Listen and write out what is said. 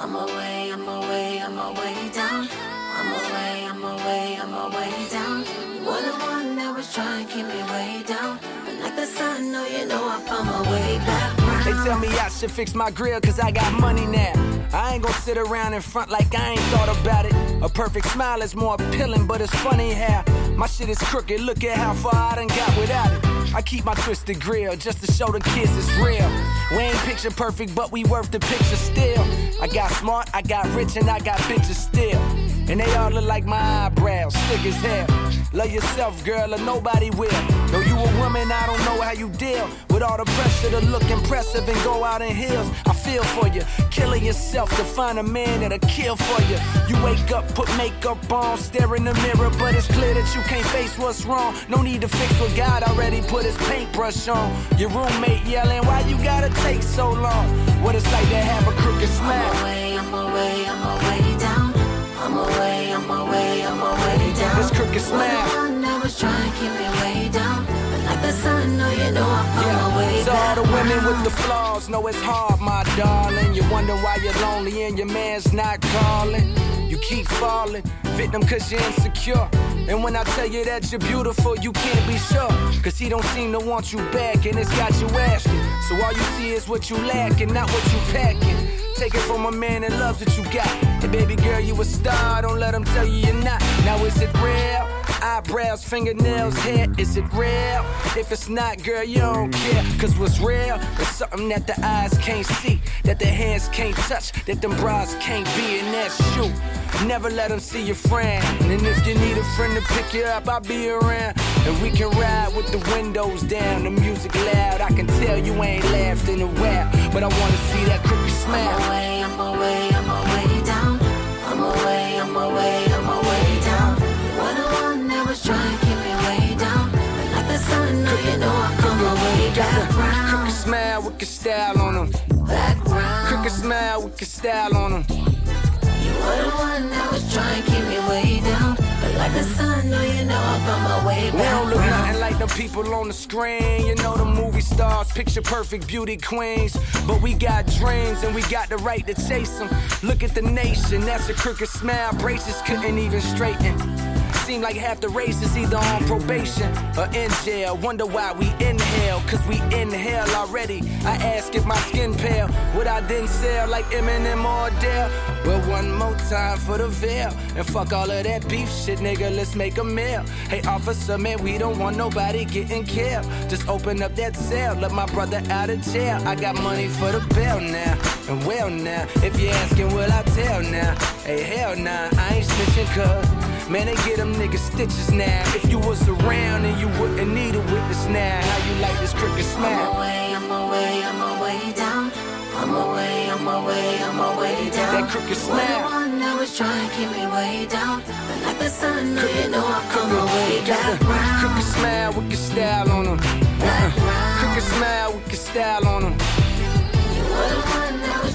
I'm away, I'm away, I'm away down. I'm away, I'm away, I'm away down. You were the one that was trying to keep me way down. But like the sun, no, you know I found my way back round. They tell me I should fix my grill cause I got money now. I ain't gon' sit around in front like I ain't thought about it. A perfect smile is more appealing, but it's funny how my shit is crooked. Look at how far I done got without it. I keep my twisted grill just to show the kids it's real. We ain't picture perfect, but we worth the picture still. I got smart, I got rich, and I got bitches still. And they all look like my eyebrows, thick as hell. Love yourself, girl, or nobody will. Though you a woman, I don't know how you deal with all the pressure to look impressive and go out in heels. I feel for you, killing yourself to find a man that'll kill for you. You wake up, put makeup on, stare in the mirror, but it's clear that you can't face what's wrong. No need to fix what God already put his paintbrush on. Your roommate yelling, why you gotta take so long? What it's like to have a crooked smile. I'm away, I'm away, I'm away down. I'm away, I'm away, I'm away down. This crooked smile. You're the one that was trying to keep me way down. But like the sun, no, you know I found my way so back all the women round. with the flaws know it's hard, my darling. You wonder why you're lonely and your man's not calling. You keep falling, victim cause you're insecure. And when I tell you that you're beautiful, you can't be sure. Cause he don't seem to want you back and it's got you asking. So all you see is what you lack and not what you packing. Take it from a man that loves what you got. And baby girl, you a star, don't let him tell you you're not. Now is it real? Eyebrows, fingernails, hair, is it real? If it's not, girl, you don't care. Cause what's real is something that the eyes can't see, that the hands can't touch, that them bras can't be, and that's you. Never let them see your friend. And if you need a friend to pick you up, I'll be around. And we can ride with the windows down, the music loud. I can tell you ain't laughed in a while, but I wanna see that crooked smile. I'm away, I'm away, I'm away down. I'm away, I'm away, I'm away down. You were the one that was trying to keep me way down. But like the sun, no, you know I found my way back round. Crooked smile with your style on them. Back round. Crooked smile with your style on them. You were the one that was trying to keep me way down. But like the sun, no, you know I found my way We back don't look round. nothing like the people on the screen. You know the movie stars, picture perfect beauty queens. But we got dreams and we got the right to chase them. Look at the nation, that's a crooked smile. Braces couldn't even straighten. Seem like half the race is either on probation or in jail. Wonder why we inhale, cause we inhale already. I ask if my skin pale, would I then sell like Eminem or Adele? Well, one more time for the veil. And fuck all of that beef shit, nigga, let's make a meal. Hey, officer, man, we don't want nobody getting killed. Just open up that cell, let my brother out of jail. I got money for the bail now. And well now, if you're asking, will I tell now? Hey, hell nah, I ain't snitching cause man, they get them niggas stitches now. If you was around and you wouldn't need a witness now. How you like this crooked smile? I'm away, I'm away, I'm away down. I'm away, I'm away, I'm away down. That crooked smile. You're the one that was trying to keep me way down. But like the sun, no, you know I found my way back round. Crooked smile with your style on them. Back round. Crooked smile with your style on them. You were the one that was